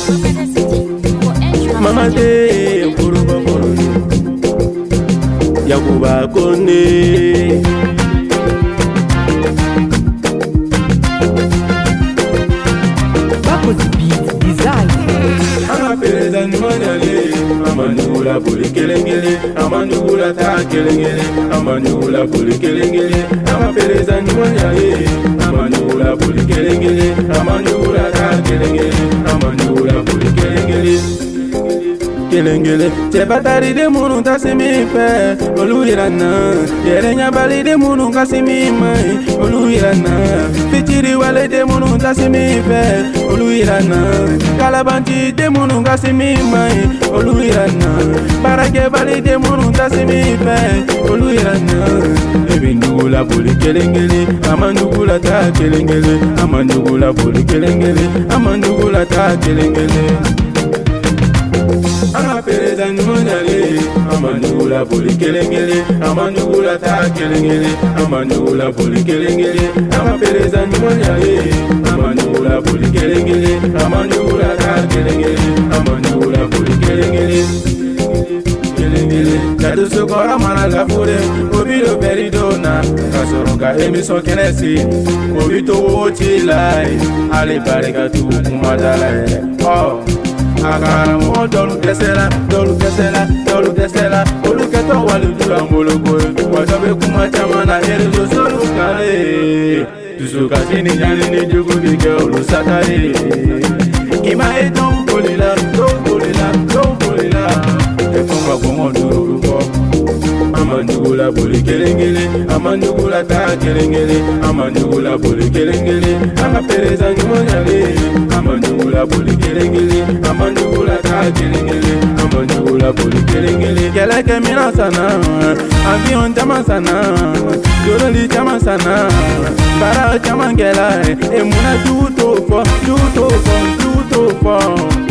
Mama de Kuruba Kone Yakuba Kone Bakozi beat design. Ama pereza ni manyale Amandula puli kelengele Amandula ta kelengele Amandula puli kelengele Ama pereza ni manyale Amandula puli kelengele Amandula ta kelengele Amandula puli kelengele Kelengele Chebatari de munu tasimi fe Oluyirana Yerenya bali de munu kasimi mai Oluyirana Fitiri wale de munu tasimi fe Oluyirana Kalabanti de munu kasimi mai Oluyirana Barake bali de munu tasimi fe Oluyirana Ebindugula buli kelengele Amandugula ta kelengele Amandugula buli kelengele Amandugula ta kelengele Ama pereza ni monyale Amandugula puli kelengele Amandugula ta kelengele Amandugula puli kelengele Ama pereza ni monyale Amandugula puli kelengele Amandugula ta kelengele Amandugula puli kelengele Kelengele Kadu sokora mana la fure Obilo peridona Kasoronga emission kenesi Obito ochilai Ale bareka tu kumadala Oh Akara mo dolu desela oluketo waludura moloko wadobe kuma chamana erizo solu kale tusuka sini nyani ni jugo bige olusakale kima eton bolila ekonga komo duru ko Amandugula boli kelengele Amandugula ta kelengele Amandugula boli kelengele Ama pereza ni monyale Amandugula boli kelengele Amandugula ta kelengele Amandugula boli kelengele Keleke mina sana Avion chama sana Doroli chama sana Bara chama ngela Emuna juto fo